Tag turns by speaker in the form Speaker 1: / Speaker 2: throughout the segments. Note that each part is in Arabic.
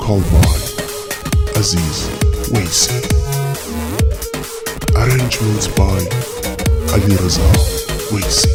Speaker 1: called by Aziz Waisi. Arrangements by Ali Raza Waisi.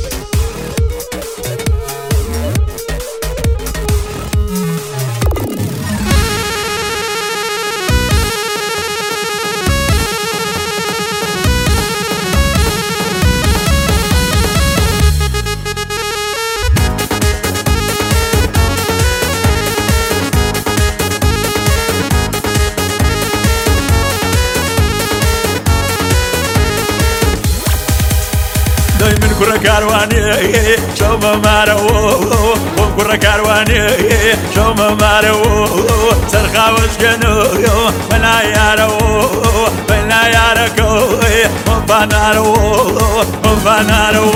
Speaker 2: من كرة كارواني شو ما مارو وكرة كارواني شو ما مارو سرخا وسكنو ولا يارو ولا ياركو وفنارو وفنارو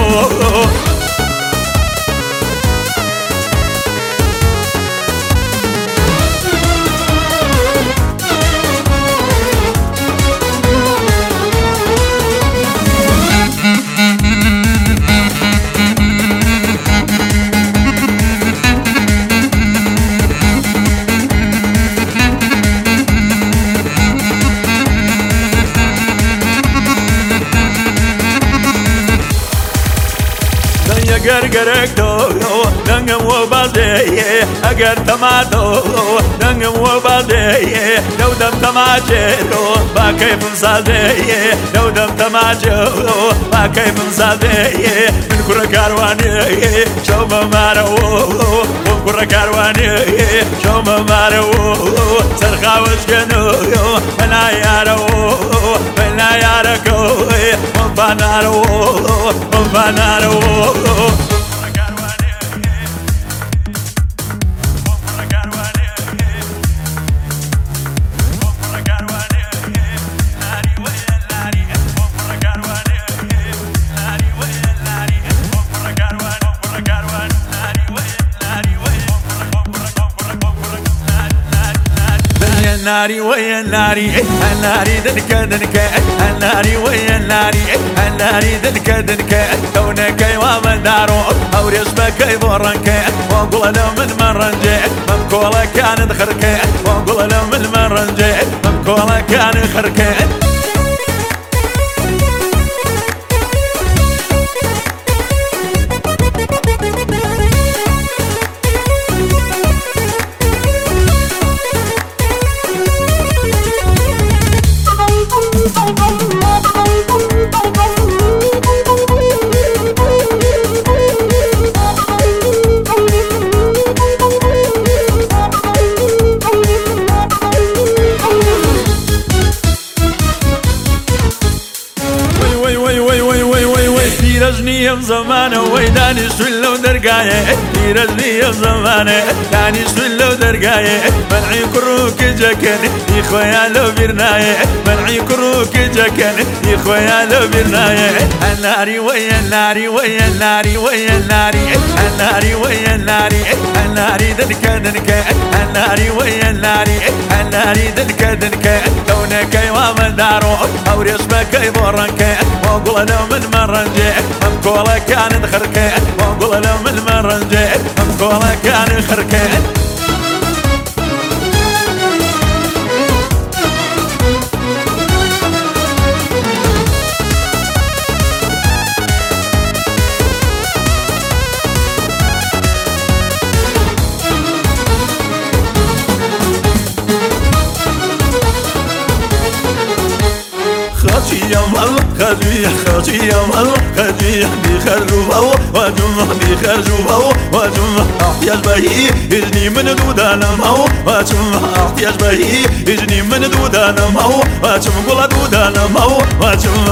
Speaker 2: قرقركتو دنقم وبالدي اقر تماتو دنقم وبالدي لو دم تماجرو ما كيف نصادي لو دم تماجرو ما كيف نصادي من كرة كارواني شو ما مارو وكرة كارواني شو ما مارو سرخا وسكنو ولا يارو ولا ياركو وفنارو وفنارو الناري ويا الناري الناري دنكا دنكا الناري ويا الناري الناري دنكا دنكا كونك ومن دارو او رسمك بورنك وقول له من مرنجي ممكوله كان خركه وقول له من مرنجي ممكوله كان خركه رجني بزمانه ويداني سلو درقايه رجني بزمانه داني سلو درقايه منعي كروك جكن يا خويا لو برنايه منعي كروك جكن يا خويا لو برنايه الناري ويا الناري ويا الناري ويا الناري الناري ويا الناري الناري دنكا دنكا الناري ويا الناري الناري دنكا دنكا كونك ومن دارو او رسمك يبورنك وقول له من مرنجي ممكوله كان خركه وقول له من مرنجي ممكوله كان خركه خاطي مال خاطي مال خاطي بيخرجوا وجمع بيخرجوا وجمع احتياج بهي يجني من دودانا ماو وجمع احتياج بهي يجني من دودانا ماو وجمع قول دودانا ماو وجمع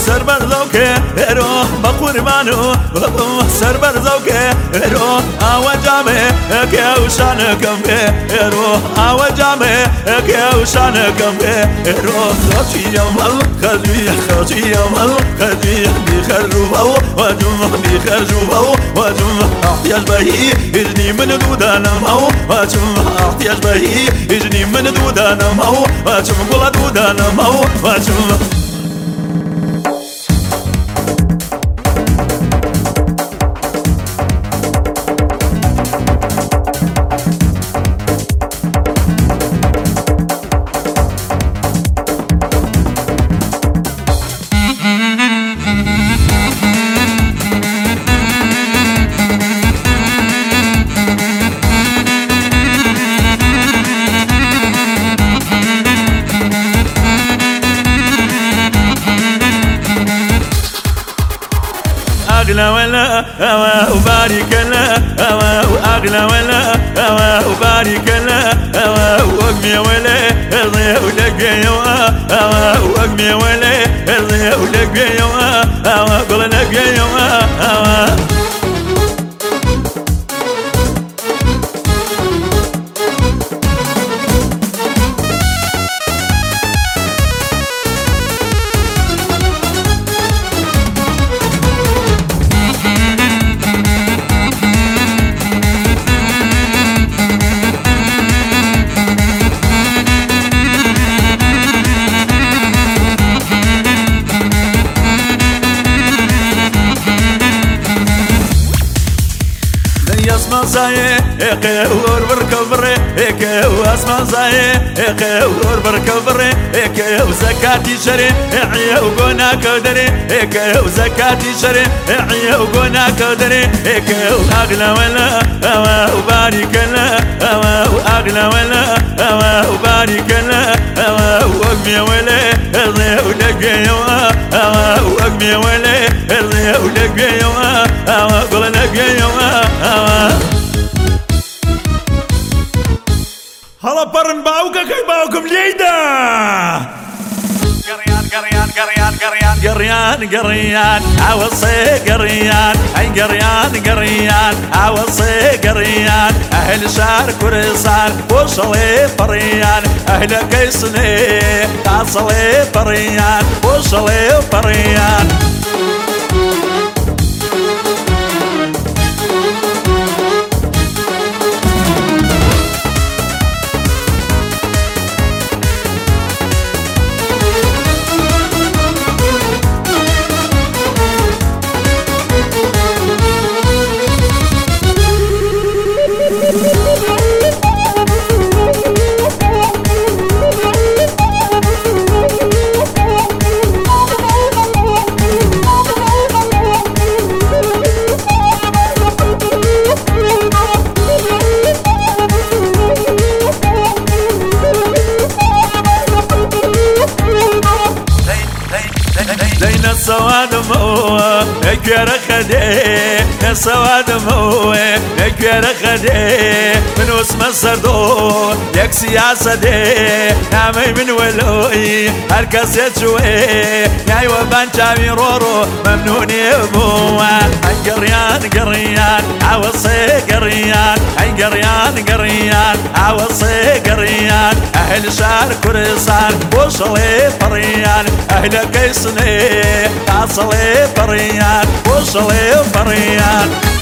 Speaker 2: سربر زوكي روح بقربانو سربر زوكي روح أوجامي كيوشانكم روح أوجامي كيوشانكم روح خشي يوم خشي يوم خشي بيخرجوا وجمه بيخرجوا وجمه احتياج بهي يجني من دودانا مو وجمه احتياج بهي يجني من دودانا مو وجمه قول دودانا مو وجمه أغلى ولا هوا وبارك لا هوا وأغلى ولا هوا وبارك لا هوا وأقمي ولا ارضي ولقي هوا وأقمي ولا ارضي ولقي هوا قول لقي هوا اسمع زاي قهور بركبر اسمع زاي قهور بركبر وزكاتي شري عيا وقنا كدري وزكاتي شري عيا وقنا كدري واغلى ولا هوا وبارك لا هوا واغلى ولا هوا وبارك لا هوا واقمي ولا ارضي ولقي هوا واقمي ولا ارضي ولقي هوا قول لقي هوا هلا برن باوكا كي باوكم ليدا قريان عوصي قريان اي قريان عوصي قريان اهل شار كرسان وصلي فريان اهل كيسني تعصلي فريان وصلي فريان زين السواد مو اكبر خدي السواد مو اكبر خدي من اسم السردو يك سياسة دي نعمي من ولوي هركس يتشوي ياي وبان شامي رورو ممنوني ابوه قريان عوصي قريان اي قريان عوصي قريان اهل شار كرسان وصلي فريان اهل كيسني تعصلي فريان وصلي فريان